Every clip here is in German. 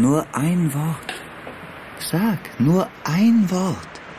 Nur ein Wort. Sag, nur ein Wort.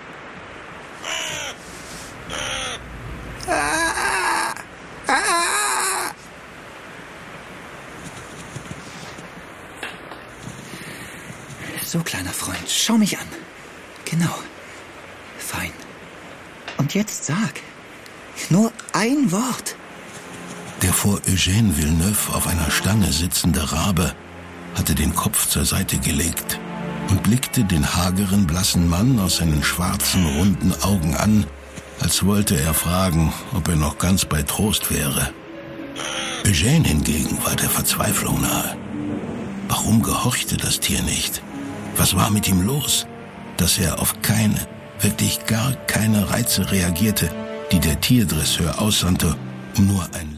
So, kleiner Freund, schau mich an. Genau. Fein. Und jetzt sag. Nur ein Wort. Der vor Eugène Villeneuve auf einer Stange sitzende Rabe hatte den Kopf zur Seite gelegt und blickte den hageren, blassen Mann aus seinen schwarzen, runden Augen an, als wollte er fragen, ob er noch ganz bei Trost wäre. Eugène hingegen war der Verzweiflung nahe. Warum gehorchte das Tier nicht? Was war mit ihm los, dass er auf keine, wirklich gar keine Reize reagierte, die der Tierdresseur aussandte, um nur ein